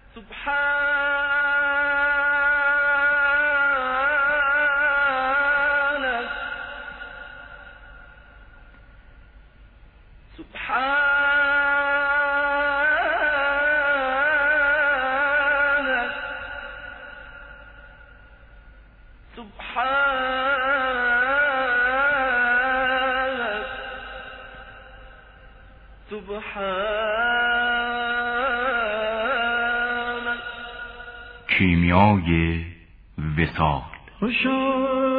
کیمیای وصال. خوشا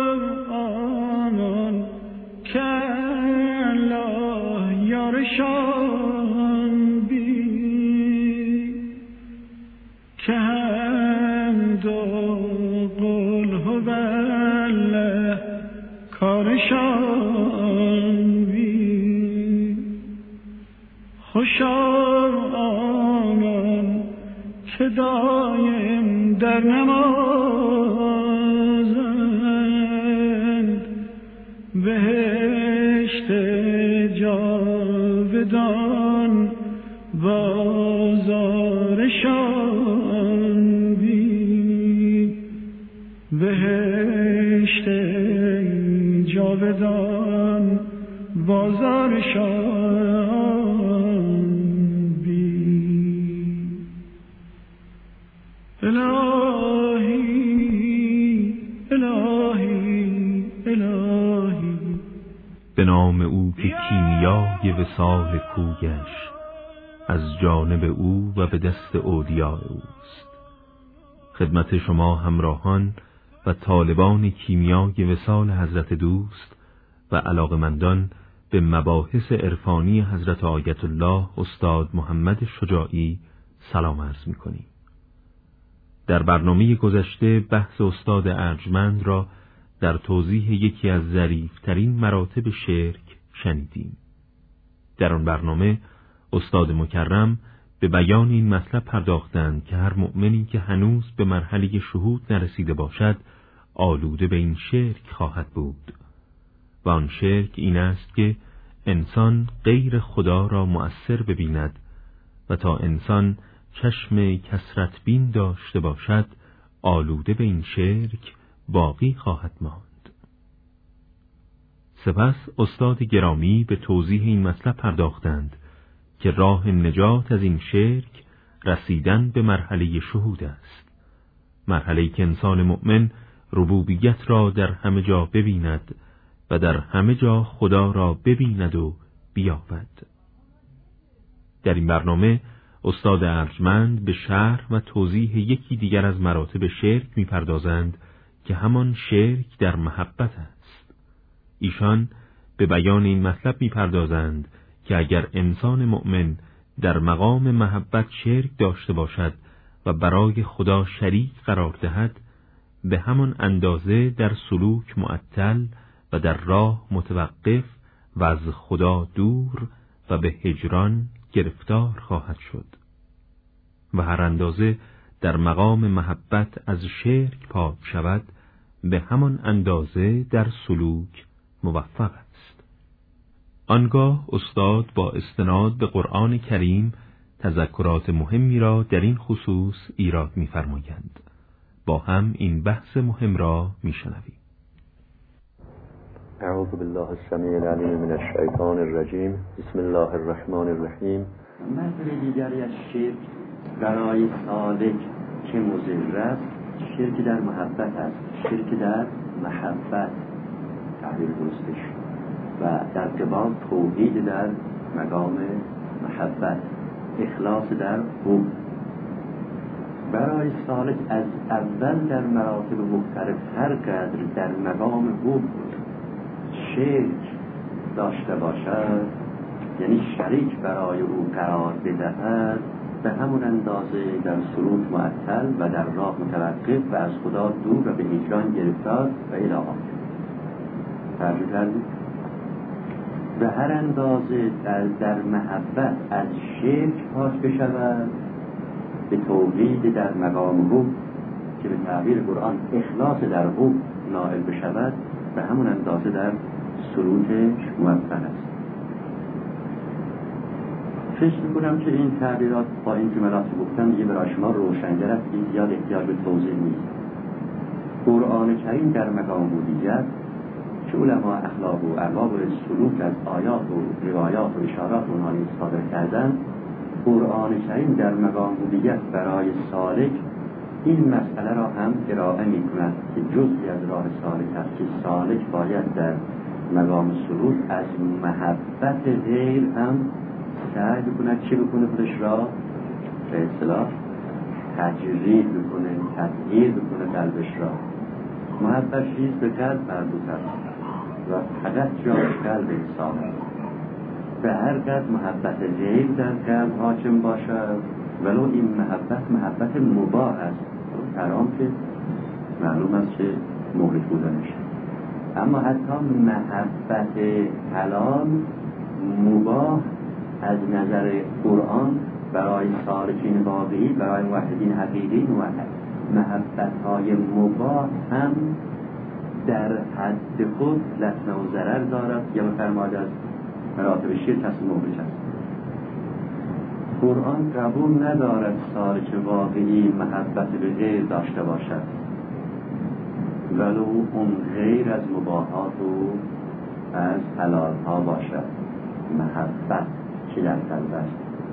آنان که الله یارشان بی که حمد و قل هو الله کارشان بی. خوشا آنان که دایم در نمازند بهشت جاودان بازارشان بین. بهشت جاودان بازارشان بین. الهی الهی الهی. به نام او که کیمیای وصال کویش از جانب او و به دست اولیاء اوست. خدمت شما همراهان و طالبان کیمیای وصال حضرت دوست و علاقمندان به مباحث عرفانی حضرت آیت الله استاد محمد شجاعی سلام عرض می‌کنیم. در برنامه گذشته بحث استاد ارجمند را در توضیح یکی از ظریف‌ترین مراتب شرک شنیدیم. در آن برنامه استاد مکرم به بیان این مطلب پرداختند که هر مؤمنی که هنوز به مرحله شهود نرسیده باشد آلوده به این شرک خواهد بود و آن شرک این است که انسان غیر خدا را مؤثر ببیند و تا انسان چشم کثرت بین داشته باشد آلوده به این شرک باقی خواهد ماند. سپس استاد گرامی به توضیح این مطلب پرداختند که راه نجات از این شرک رسیدن به مرحله شهود است، مرحله‌ای که انسان مؤمن ربوبیت را در همه جا ببیند و در همه جا خدا را ببیند و بیابد. در این برنامه استاد ارجمند به شرح و توضیح یکی دیگر از مراتب شرک می‌پردازند که همان شرک در محبت است. ایشان به بیان این مطلب می‌پردازند که اگر انسان مؤمن در مقام محبت شرک داشته باشد و برای خدا شریک قرار دهد، به همان اندازه در سلوک معطل و در راه متوقف و از خدا دور و به هجران گرفتار خواهد شد و هر اندازه در مقام محبت از شرک پاک شود به همان اندازه در سلوک موفق است. آنگاه استاد با استناد به قرآن کریم تذکرات مهمی را در این خصوص ایراد می‌فرمایند. با هم این بحث مهم را می‌شنویم. اعوذ بالله السمیع العلیم من الشیطان الرجیم. بسم الله الرحمن الرحیم. مثل دیگری از شرک برای سالک که مضر است شرک در محبت است. شرک در محبت تعبیر درستش و در قبال توحید در مقام محبت، اخلاص در حب. برای سالک از اول در مراتب مختلف هر قدر در مقام حب شرک داشته باشد، یعنی شریک برای او قرار بدهد، به همون اندازه در سلوک معطل و در راه متوقف و از خدا دور و به هجران گرفتار و الی آخر. ترجمه کردید؟ به هر اندازه در محبت از شرک پاک بشود، به توحید در مقام حب که به تعبیر قرآن اخلاص در حب نائل بشود، به همون اندازه در سلوکش موفق است. فکر میکنم که این تعبیرات با این جملات گفتم دیگه برای شما روشنگر است، زیاد احتیاج به توضیح نیست. قرآن کریم در مقام بودیت که علما اخلاق و ارباب سلوک از آیات و روایات و اشارات اونها استفاده کردن، قرآن کریم در مقام بودیت برای سالک این مسئله را هم ارائه می کند که جزئی از راه سالک است که سالک باید در مقام سلوک از محبت غیر هم سعی بکند چه بکنه خودش را به اصطلاح تجرید بکنه، تطهیر بکنه قلبش را. محبت چیز به قلب مربوط است و فقط جاش قلب انسان است. به هر قدر محبت غیر در قلب حاکم باشد ولو این محبت مباح است، حرام که معلوم است که مورد بودنش، اما حتی محبت حلال مباح از نظر قرآن برای سالکین واقعی، برای موحدین حقیقی محبت‌های مباح هم در حد خود لطمه و ضرر دارد یا بفرماید از مراتب شرک است مخرج است. قرآن قبول ندارد سالک واقعی محبت به غیر داشته باشد ولو اون غیر از مباحات و از حلال ها باشد. محبت که در قلب است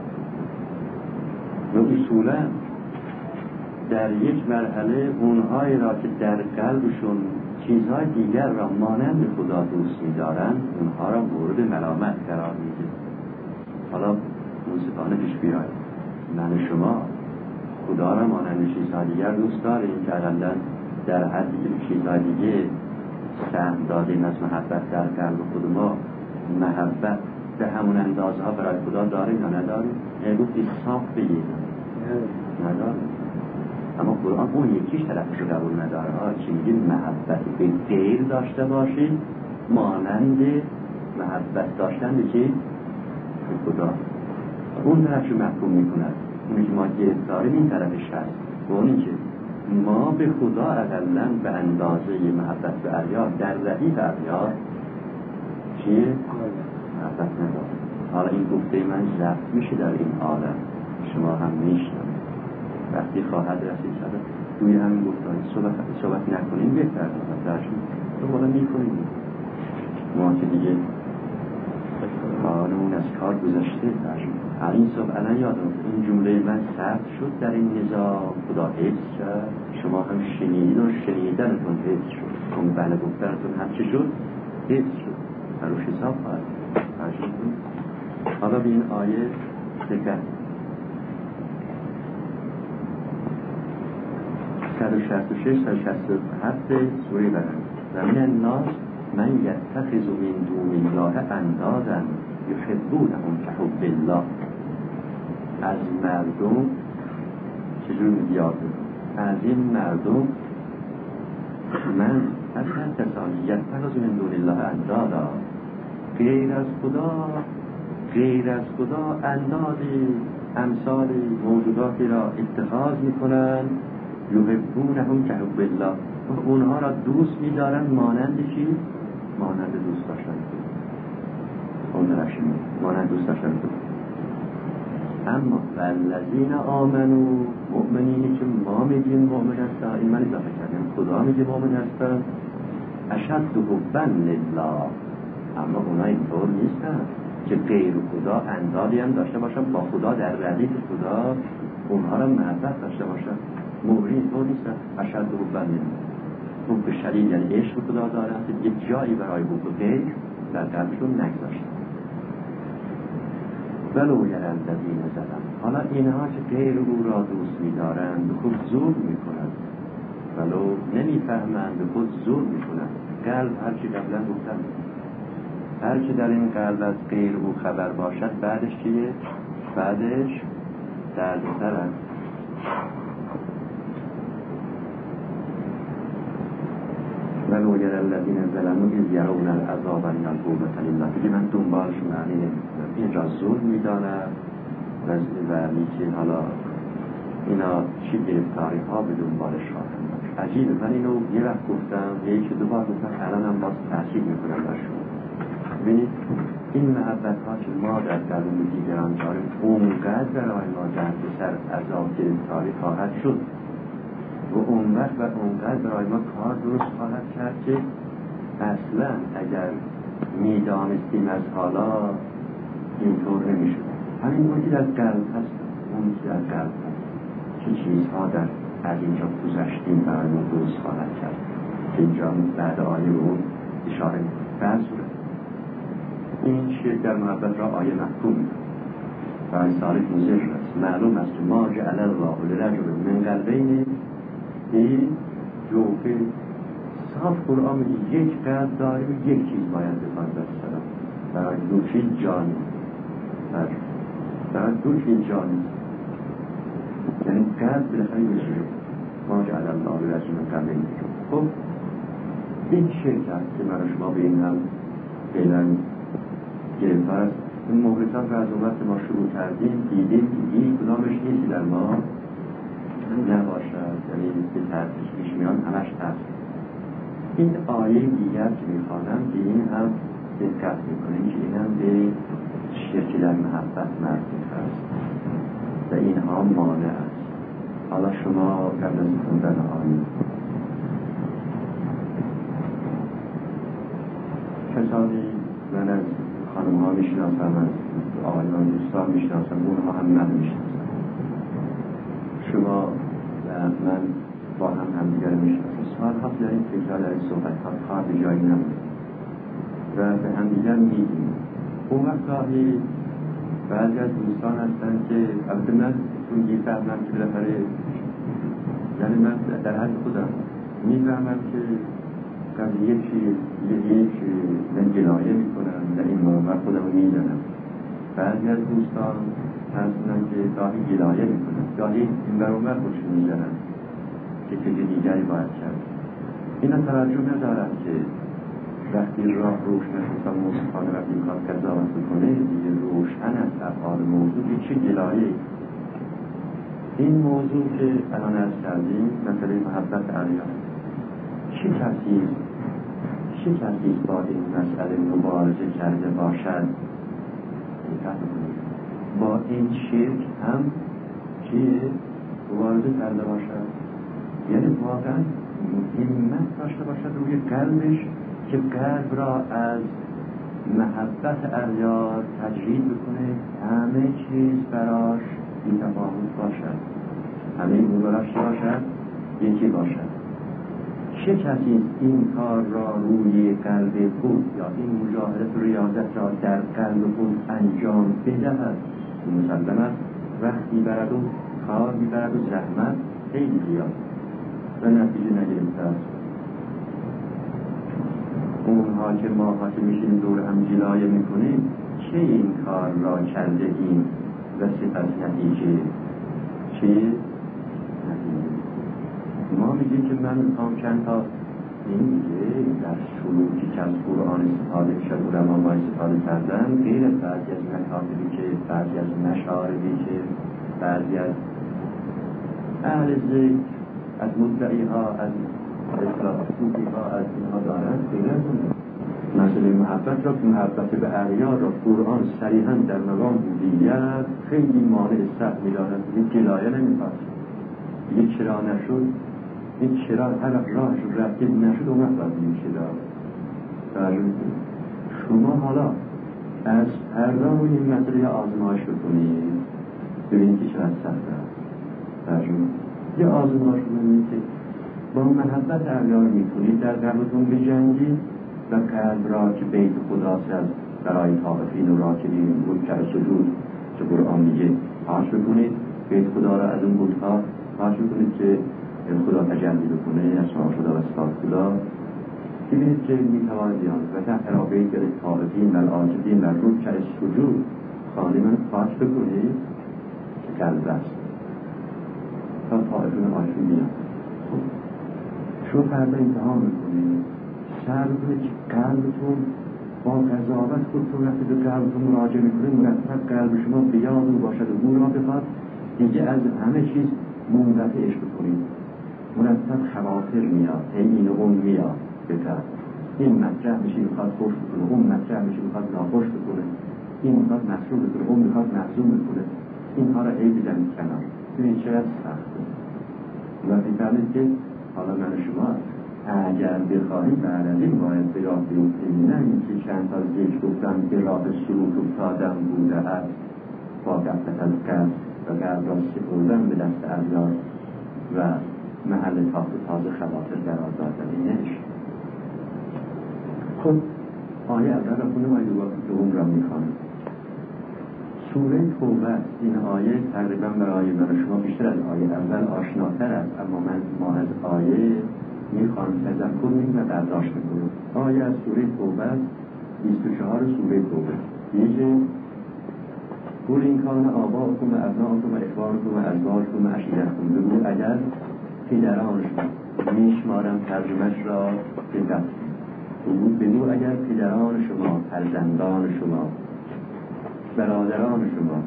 و اصولا در یک مرحله اونهایی را که در قلبشون چیزهای دیگر را مانند خدا دوست می‌دارند اونها را مورد ملامت قرار میده. حالا منصفانه پیش بیاید، من و شما خدا را مانند چیزهای دیگر دوست داریم که اقلا در حدی که چیزهای دیگه سهم دادیم از محبت در قلب خود ما، محبت به همون اندازه ها برای خدا داریم یا نداریم؟ گفتی صاف بگیم نداریم، اما قرآن اون یکیش طرفش رو قبول نداره. چی میگیم؟ محبت به غیر داشته باشید مانند محبت داشتن به چی؟ به خدا. اون طرفش رو محکوم میکند. اونی که ما گرفتاریم این طرفش هست و اونی که ما به خدا اقلا به اندازه محبت به اریاد در ردیف اریاد چیه؟ محبت نداره. حالا این گفته من ضبط میشه در این عالم، شما هم میشنم وقتی خواهد رسید شده روی همین گفتاری صحبت نکنیم بهتر درشون تو بالا میکنیم. ما که دیگه قانون از کار گذاشته درشون این صبح الان یادم این جمله من ثبت شد در این نظام، خدا حفظ کرد، شما هم شنیدین و شنیدنتون حفظ شد، اون بله گفتنتون هم چه شد؟ حفظ شد، روش حساب خواهد درشون. حالا به این آیه دقت 166 تا 67 سوره بقره. و من الناس من یتخذ من دون الله اندادا یحبونهم کحب الله. از مردم چجور میاد؟ از این مردم من اصلا کسانی یتخذ من دون الله اندادا، غیر از خدا اندادی امثال موجوداتی را اتخاذ میکنن، یحبونهم کحب الله، اونها را دوست می‌دارن مانند چی؟ مانند دوست داشتن اون درشون مانند دوست داشتن. اما والذین آمنوا، مؤمنینی که ما میگیم مؤمن هستن، این من اضافه کردم، خدا میگه مؤمن هستن، اشد حبا لله، اما اونا اینطور نیستن که غیر خدا اندادی هم داشته باشن با خدا در ردیف خدا اونها را محبت داشته باشن. مؤمنین طور نیستن. اشد حبا لله، حب شدید یعنی عشق خدا دارن که یک جایی برای حب غیر در قلبشون نگذاشتن. ولو یرى الذین ظلموا، حالا اینها که غیر او را دوست می‌دارند به خود ظلم می‌کنند، ولو نمی‌فهمند به خود ظلم می‌کنند. قلب هرچی قبلا گفتم، هرچی در این قلب از غیر او خبر باشد بعدش چیه؟ بعدش دردسر است. ولو یرى الذین ظلموا اذ یرون العذاب ان القوة لله. دیگه من دنبالشون معنی نمی‌کنم، اینجا ظلم می‌داند و میگه حالا اینا چی گرفتاری ها به دنبالش خواهند داشت. عجیبه، من اینو یه وقت گفتم، یکی دو بار گفتم، الان هم باز تحصیل میکنم برشون. ببینید این محبت ها که ما در درون دیگران داریم اونقدر برای ما در سر عذاب گرفتاری خواهد شد و اون وقت و اونقدر برای ما کار درست خواهد کرد که اصلا اگر میدانستیم از حالا اینطور نمیشد. همین اون که در قلب هست، اون که در قلب هست چه چیزها از اینجا گذشتیم برای ما درست خواهد کرد که اینجا بعد آیه رو اشاره در صورت این شرک در محبت را آیه محکوم برای صالح مزر است. معلوم است ما جعل الله لرجل من قلبین این جوفه صاف قرآن میگه یک قلب داریم یک چیز باید بخواهد بسرم برای دو چیز جانی برای دو چیز جانی یعنی قلب بالاخره میشه ما جعل الله لرجل من قلبین. خب این شرک است که من شما به این هم فعلا گرفتار است. این مهلتان را از اون وقت ما شروع کردیم دیدیم این کدامش نیستی در ما نباشد، یعنی به ترتیش پیش میان همش هست. این آیه دیگر که میخوانم به این هم دقت میکنیم که این هم به شرک در محبت مربوط است و اینها مانع است. حالا شما قبل از خوندن آیه کسانی من از خانم ها میشناسم، از آقایان دوستان میشناسم، اونها هم من میشناسم، شما و من با هم همدیگر میشناسم. سالها در این فکرها در این صحبت ها کار به جایی نمونه و به همدیگر میدیم. اون وقت گاهی بعضی از دوستان هستن که البته من میفهمم که بالاخره یعنی من در حد خودم میفهمم که قضیه یک من گلایه میکنم در این موقع خودم رو میزنم. بعضی از دوستان هستن که گاهی گلایه میکنن، گاهی این برابر خودشون میزنن که فکر دیگری باید کرد. اینا توجه ندارن که وقتی راه روشن حساب موسیقانه وقتی این کار قضاوت میکنه دیگه روشن است افعال موضوع چه گلایه. این موضوع که الان از کردیم مسئله محبت اعلیان چه کسی با این مسئله مبارزه کرده باشد با این شرک هم که مبارزه کرده باشد، یعنی واقعا همت داشته باشد روی قلبش که قلب را از محبت اغیار تجرید بکنه، همه چیز براش بی‌تفاوت باشد، همه این براش باشد یکی باشد. چه کسی این کار را روی قلب خود یا این مجاهدت و ریاضت را در قلب خود انجام بدهد؟ مسلم است وقتی برد و کار میبرد و زحمت خیلی زیاد و نتیجه نگرفته است. اونها که ما که میشیم دور هم جلایه میکنیم چه این کار را کرده ایم و سپس نتیجه چه؟ ما میگیم که من میخوام چند تا این میگه در شروعی که از قرآن استفاده شد و علما استفاده کردن غیر بعضی از مکاتبی که بعضی از مشاربی که بعضی از اهل ذکر از مدعی ها از صوفی ها از اینها دارن غیر از اون مسئله محبت را که محبت به اغیار را قرآن صریحا در مقام بودیت خیلی مانع سخت می‌داند. این گلایه نمی‌خواد یک چرا نشد این چرا هر راهش رفتید نشد اون وقت این چرا شما حالا از فردا روی این مسئله آزمایش بکنید ببینید که چقدر سخت است. یه آزمایش بکنید که با محبت اغیار میکنید در قلبتون بجنگید و قلب را که بیت خداست از برای طائفین و راکدین بود که سجود که قرآن میگه پاش بکنید بیت خدا را از اون بودها پاش بکنید که خدا تجلی بکنه اسماء خدا و صفات خدا ببینید که میتواند بیان و تحت را بیت طائفین و العاجزین و رکع سجود خانه من پاش بکنید که قلب است تا طائفین و عاجزین بیان. شما فردا امتحان میکنید سر بکنید که قلبتون با قضاوت خودتون وقتی به قلبتون مراجعه میکنید مرتب قلب شما به یاد او باشد و او را بخواد دیگه از همه چیز منقطعش بکنید. مرتب خواطر میاد این و اون میاد بهتر این مطرح میشه میخواد خوش بکنه، اون مطرح میشه میخواد ناخوش بکنه، این میخواد مسئول بکنه، اون میخواد مظلوم بکنه. اینها را ای بزنید کنار. ببینید چقدر سخته. و میفهمید که حالا من و شما اگر بخواهیم بعد از این باید به راه بیفتیم، نه اینکه چند تا ذکر گفتم که راه سلوک افتادم بوده است با غفلت از قلب و قلب را سپردن به دست الله و محل تازه خواطر قرار دادن. اینش خب آیه اول را خونم، آیه دوم را میخوانم. سوره توبه. این آیه تقریبا برای من و شما بیشتر از آیه اول آشناتر است، اما ما از آیه میخوانم تذکر کنیم و برداشت کنیم. آیه از سوره توبه 24 سوره توبه میگه قل این کان آباءکم و ابناءکم و اخوانکم و ازواجکم و عشیرتکم. بگو اگر پدران شما، میشمارم ترجمهش را دقت کنید، بگو اگر پدران شما، فرزندان شما، برادران شما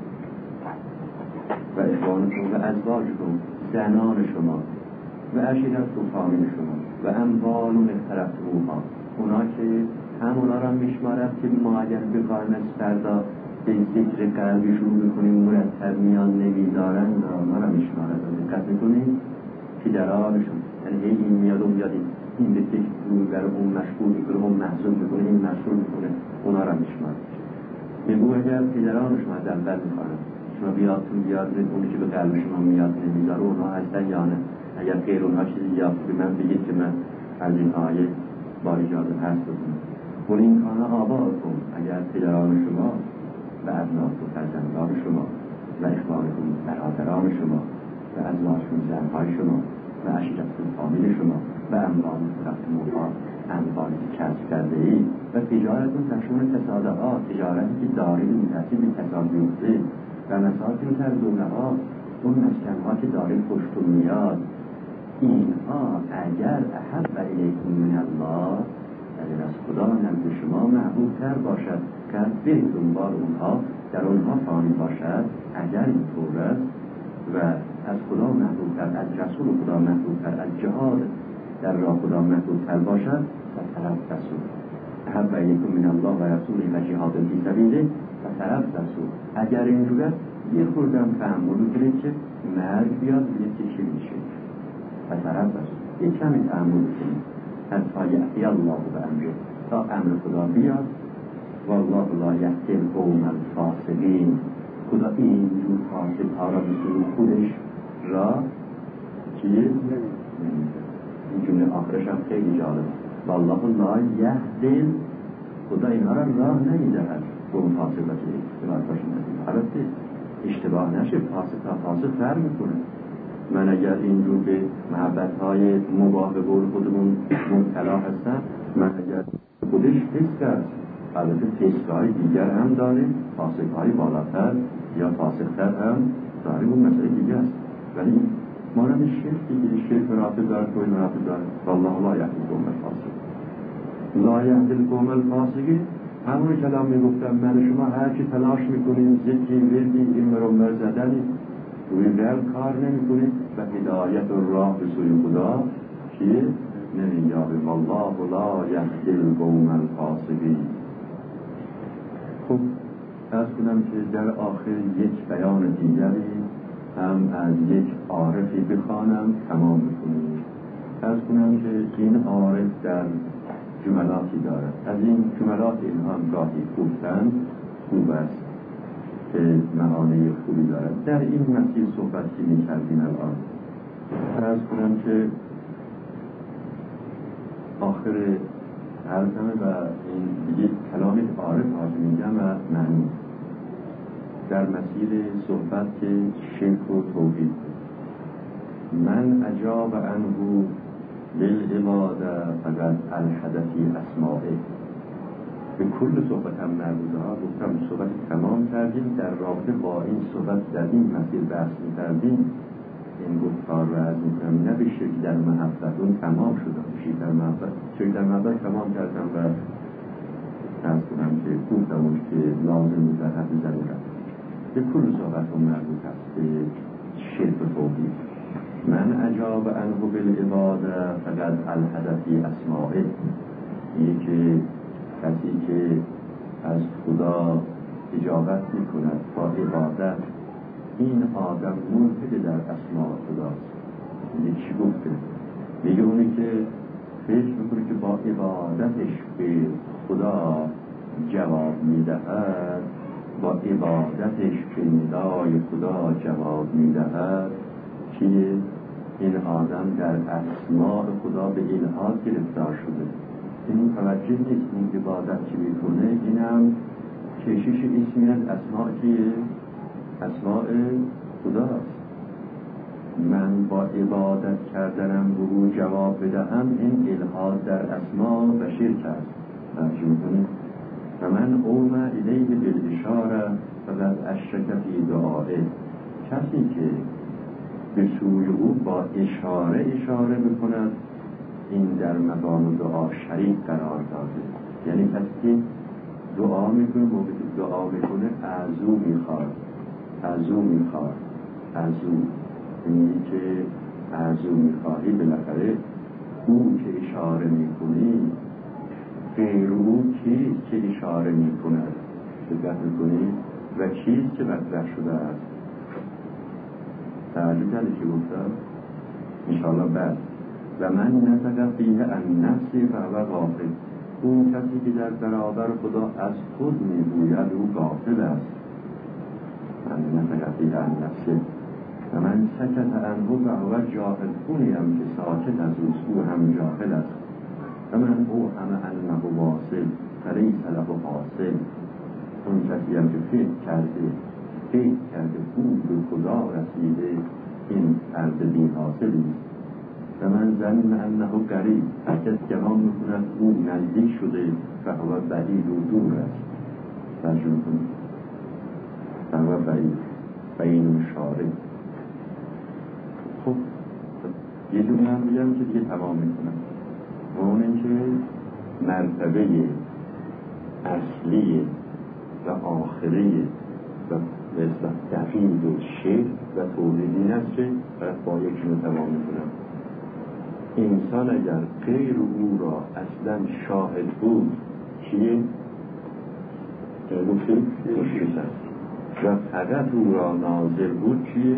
و اخوانکم و ازواجکم، زنان شما و عشیرتکم، فامیل شما و اموال اقترفتموها، اونا که همونا را میشمارد که ما اگر بخواهیم از فردا به ذکر قلبی شروع میکنیم مرتب میان نمیدارن اونا را میشمارد. دقت میکنیم پدرانشون، یعنی این میاد اون میاد این به ذکر روی بر اون مشغول میکنه، اون محضور میکنه، این مشغول میکنه، اونا را میشمارد. بگو اگر پدران شما از اول میخوانم شما بیادتون بیاد اونی که به قلب شما میاد نمیداره اونها هستن یا نه. اگر غیر اونها چیزی یاد به من بگید که من از این آیه با اجازه هست بکنم. قل این کان آباءکم، اگر پدران شما و ابناءکم، فرزندان شما و اخوانکم، برادران شما و ازواجکم، زنهای شما و عشیرتکم، فامیل شما و اموال اقترفتموها، اموالی که کسب کرده اید و تجارتون تشمل تصادعات، تجارتی که دارید منتسب به کساد بیفته و مساکن ترضونها، اون مسکنها که دارید خوشتون میاد، اینها اگر احب الیکم من الله، اگر از خدا نزد شما محبوب تر باشد که برید دنبال اونها، در اونها فانی باشد، اگر اینطور است و از خدا محبوب تر، از رسول خدا محبوب تر، از جهاد در راه خدا محبوب تر باشد، فتربصوا احب الیکم من الله و رسوله و جهاد فی سبیله فتربصوا. اگر اینجور است یه خوردم تحمل کنید که مرگ بیاد ببینید که چی میشه. فتربصوا، یه کمی تحمل کنید حتی یأتی الله بامره، تا امر خدا بیاد. والله لا یهدی القوم الفاسقین، خدا اینجور فاسق ها را به سوی خودش را چیه نمیده. این جمله آخرش هم خیلی جالب. والله لا یهدی، خدا اینها را راه نمیدهد قوم فاسق را که اشتباه باشید. البته اشتباه نشه، فاسق تا فاسق فرق میکنه. من اگر اینجور به محبت‌های مباح به قول خودمون مبتلا هستم، من اگر خودش فسق است، البته فسق‌های دیگر هم داریم، فاسق‌های بالاتر یا فاسق‌تر هم داریم، اون مسئله دیگه است. ولی ما را به شرک دیگه، شرک مراتب داره، توی مراتب داره. والله لا یهدی القوم الفاسقین. لا یهدی القوم الفاسقین همون کلام میگفتم من شما هر چی تلاش میکنیم ذکری وردی این مرمر زدنی روی قلب کار نمیکنید و هدایت و راه به سوی خدا چیه؟ نمییابیم. والله لا یهدی القوم الفاسقین. خب از کنم که در آخر یک بیان دیگری هم از یک عارفی بخوانم تمام بکنیم. از کنم که این عارف در جملاتی دارد، از این جملات اینها هم گاهی گفتن خوب است که معانی خوبی دارد. در این مسیر صحبتی می کردیم الان. عرض کنم که آخر عرضمه و این دیگه کلامی عارف حاضر میگم و معنی در مسیر صحبت که شرک و توحید. من اجاب عنه للعباده فقط الحدثی اسمائه. به کل صحبت هم مربوطه ها گفتم صحبت تمام کردیم. در رابطه با این صحبت در این مسیر بحث می‌کردیم. این گفتار رو از میکنم نه به شرک در محبت، اون تمام شده. شرک در محبت تمام کردم و از کنم که گفتم که لازم در حد ضرورت به کل صحبت هم مربوط است به شرک و توحید. من اجاب عنه بالعباده فقط الحدثی اسمائه. میگه که کسی که از خدا اجابت میکند با عبادت، این آدم ملحد در اسماء خداست. میگه چی گفته؟ میگه اونی که فکر میکنه که با عبادتش به خدا جواب میدهد، با عبادتش به ندای خدا جواب میدهد، که این آدم در اسماء خدا به الحاد گرفتار شده. این متوجه نیست این عبادت که میکنه اینم کشش اسمی از اسماء کیه؟ اسماء خداست. من با عبادت کردنم به او جواب بدهم، این الحاد در اسماء و شرک است. توجه میکنید؟ و من اوم الیه بالاشاره فقد اشرک فی دعائه. کسی که به سوی او با اشاره بکند، این در مقام دعا شریک قرار داده. یعنی کسی که دعا میکنه، موقع که دعا میکنه از او میخواد اینی که از او میخواهی، بالاخره او که اشاره میکنی غیر او کیست که اشاره میکند؟ دقت میکنی؟ و چیست که مطرح شده است؟ تعجب کرده که گفتم انشاءالله بعد. و من نطق فیه عن نفسی فهو غافل. اون کسی که در برابر خدا از خود میگوید او غافل است. من نطق فیه عن نفسی و من سکت عنه فهو جاهل. اونی هم که ساکت از او هم جاهل است. و من او همه انه واصل فلیس له حاصل. اون کسی هم که فکر کرده او به خدا رسیده، این عرض بی حاصلی. و من ظن انه قریب. هر کس گمان میکند او نزدیک شده، فهو بعید و دور است. ترجمه کنید فهو بعید بین شاره. خب یه دونه هم بگم که دیگه تمام میکنم. و اون این که مرتبه اصلی و آخری و مثل دقیق و شکل و تولیدین است که با یکی رو تمام میکنم. انسان اگر غیر او را اصلا شاهد بود چیه؟ گفتیم مشرک است. و فقط او را ناظر بود چیه؟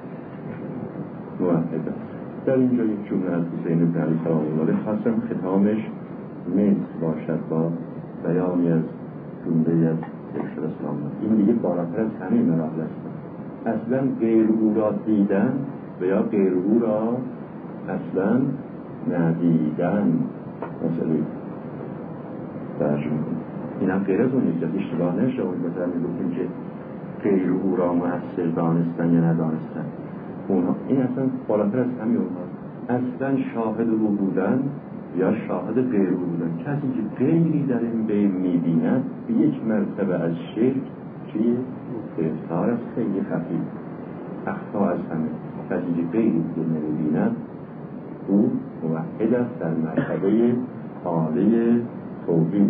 موحد است. در اینجا یک جمله از حسین بن علی سلام الله خواستم ختامش مثل باشد با بیانی از جمله از ارشاد اسلام. این دیگه بالاتر از همه مراحل است. اصلا غیر او را دیدن و یا غیر او را اصلا ندیدن مسئله درجه میکنه. این هم غیر از اون نیست، اشتباه نشه. اون مثلا میگفتیم که غیر او را مؤثر دانستن یا ندانستن، اونها این اصلا بالاتر از همه اونها. اصلا شاهد او بودن یا شاهد غیر او بودن. کسی که غیری در این بین میبیند به یک مرتبه از شرک چیه؟ گرفتار است، خیلی خفیف اخفا از همه. کسی که غیری که نمیبیند او موحد است در مرتبه عالی توحید.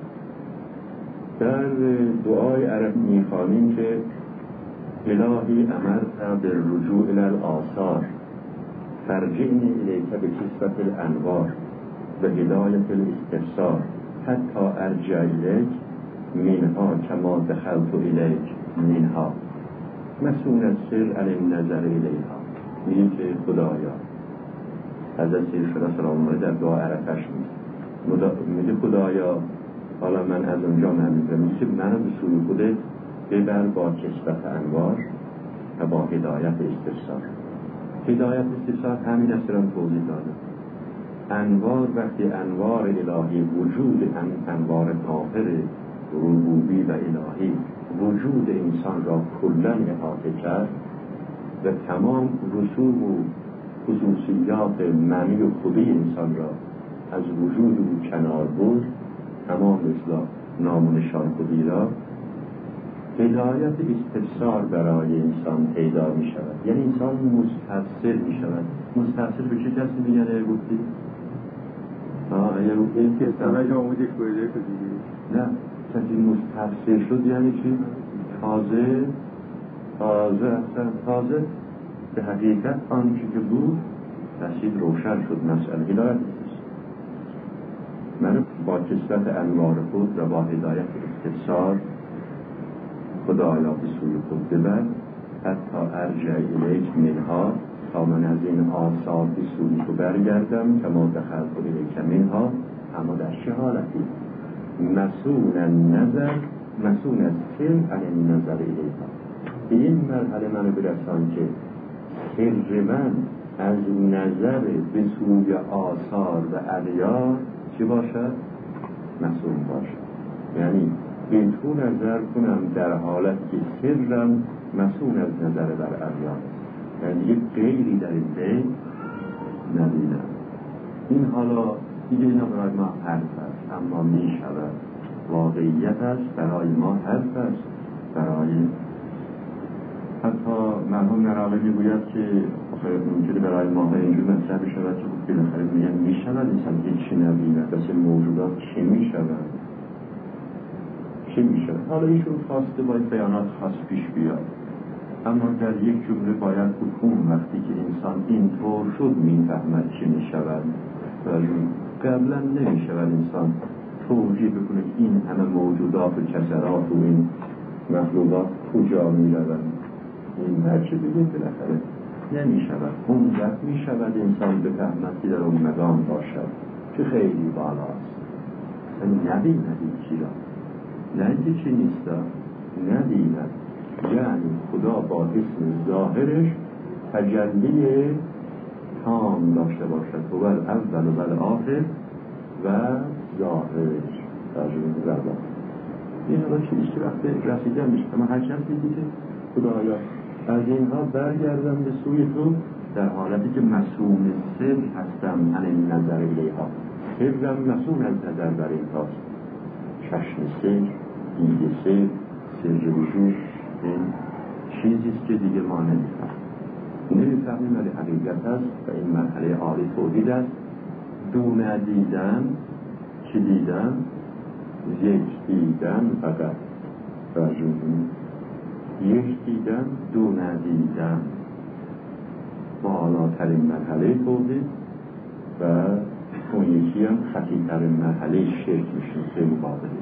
در دعای عرب میخوانیم که الهی امرت بالرجوع الی الآثار فرجعنی الیک بکسوة الانوار و هدایت الاستبصار حتی ارجع الیک منها کما دخلت الیک منها مسئول السر علی النظر الیها. میگه که خدایا حضرت ارشاد سلام الله در دعا عرفش میگه خدایا حالا من از اونجا میگم میگه منو به سوی خودت ببر با کسبت انوار و با هدایت استبصار. هدایت استبصار همین است رو توضیح داده. انوار وقتی انوار الهی وجود انوار طاهر ربوبی و الهی وجود انسان را کلا احاطه کرد و تمام رسوم و خصوصیات معنی و خودی انسان را از وجود او کنار برد، تمام اصلاح نام و نشان خودی را، هدایت استبصار برای انسان پیدا می شود. یعنی انسان مستبصر می شود. مستبصر به چه کسی میگن گفتی؟ این که سمج آموزش بایده کدیدی؟ نه، کسی مستبصر شد یعنی چی؟ تازه به حقیقت آنچه که بود رسید روشن شد. مسئله هدایت من با کثرت انوار خود و با هدایت استفسار خدایا به سوی خود ببر، حتی ارجع الیک منها، تا من از این آثار به سوی تو برگردم که ما دخلت الیک منها. اما در چه حالتی؟ مسون النظر، مسون از سر عن النظر الیها. به این مرحله منو برسان که سر من از نظر به سوی آثار و اغیار چی باشد؟ مسون باشد. یعنی به تو نظر کنم در حالت که سرم مسون از نظر بر اغیار، یعنی دیگه غیری در این بین ندیدم. این حالا دیگه اینا برای ما حرف است، اما می شود واقعیت است برای ما، حرف است برای حتی مرحوم نراقی میگوید که ممکنه برای ما اینجور مطرح بشود که بالاخره میگن میشود انسان هیچی نبیند، پس موجودات چی میشود؟ چی میشود؟ حالا ایشون خواسته باید بیانات خاص پیش بیاد، اما در یک جمله باید حکوم وقتی که انسان اینطور شد میفهمد چی میشود و قبلا نمیشود انسان توجیه بکنه که این همه موجودات و کسرات و این مخلوقات کجا میروند. این هرچی بگیم بالاخره نمی شود. اون وقت می شود انسان بفهمد که در اون مقام باشد که خیلی بالاست، نبیند چی را، نه اینکه چی نیست نبیند. یعنی خدا با اسم ظاهرش تجلی تام داشته باشد، هو الاول و الاخر و ظاهرش تجلی زبان. این حالا چیزی که وقت رسیدن میشه، اما هر چند دیدی که خدایا از اینها برگردم به سوی تو در حالتی که مسون سر هستم عن نظر الیها. سرم مسون از نظر بر اینهاست، چشم سر، دید سر، سر وجود. این چیزیست که دیگه ما نمیفهمیم ولی حقیقت است و این مرحله عالی توحید است. دون دیدن چی دیدن؟ یک دیدن فقط رجوعی، یک دیدن دو ندیدن، بالاترین مرحله توحید و اون یکی هم خطیرترین مرحله شرک میشه به مقابله.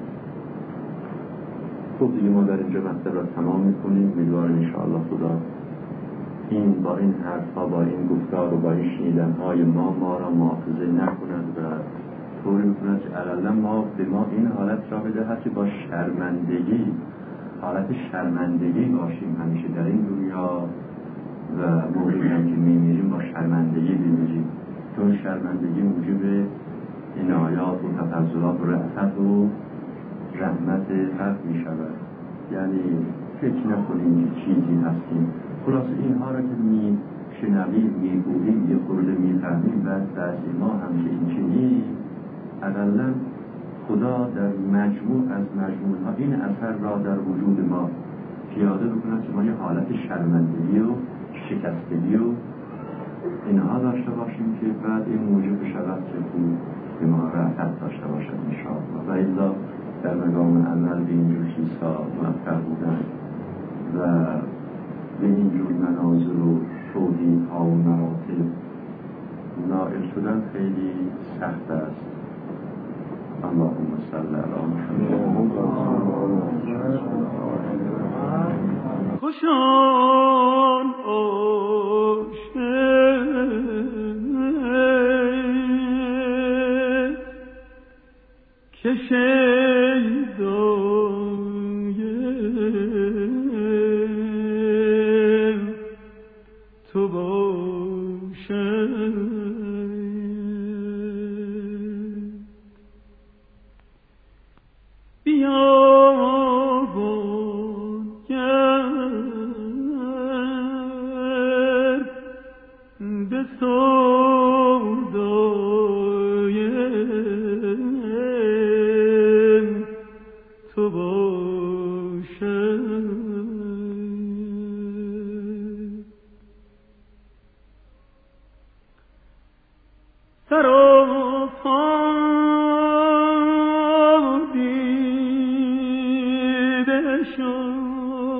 خب دیگه ما در اینجا مطلب را تمام میکنیم. امیدوارم انشاءالله خدا این با این حرفها، با این گفتار و با این شنیدنهای ما را مؤاخذه نکند و طوری میکند که علالا به ما این حالت را بدهد که با شرمندگی، حالت شرمندگی باشیم همیشه در این دنیا و موقعی که میمیریم با شرمندگی بمیریم، چون شرمندگی موجب عنایات و تفضلات و رأفت و رحمت حق میشود. یعنی فکر نکنیم که چیزی هستیم. خلاص اینها را که میشنویم، میگوییم، یه خورده میفهمیم، بعضی ما همیشه این چنین اقلا خدا در مجموع از مجموعها این اثر را در وجود ما پیاده بکند که ما یه حالت شرمندگی و شکستگی و اینها داشته باشیم که بعد این موجب شود که خوب به ما راحت داشته باشد انشاءالله. و الا در مقام عمل به اینجور چیزها موفق بودن و به اینجور مناظر و توحیدها و مراتب نائل شدن خیلی سخت است. اللهم صل علی محمد. خوشان آشنا که تو باشد.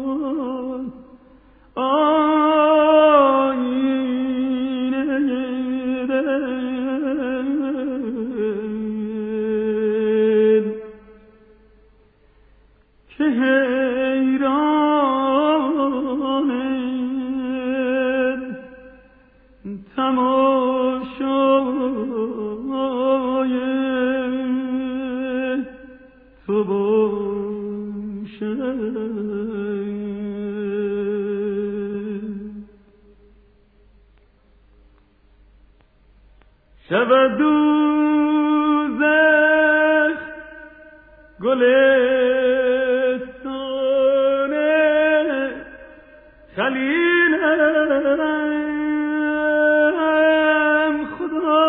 آینه تماشای تو باشد. شود دوزخ گلستان خلیلم خدا،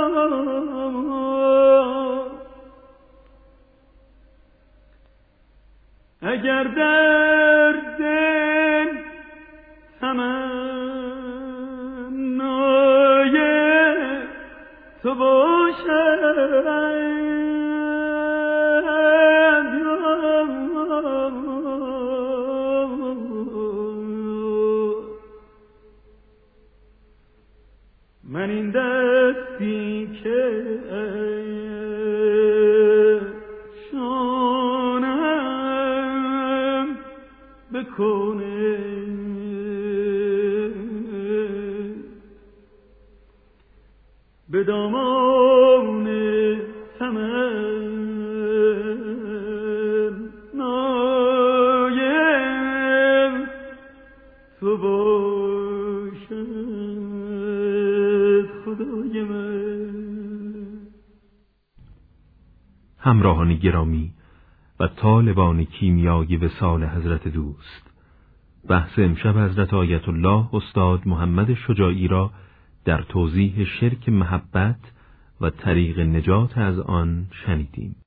اگر در دل تمنای تو باشد، من این دستی که شانم بکنه به دامان تمنای تو باشد خدای من. همراهان گرامی و طالبان کیمیای وصال حضرت دوست، بحث امشب حضرت آیت الله استاد محمد شجاعی را در توضیح شرک محبت و طریق نجات از آن شنیدیم.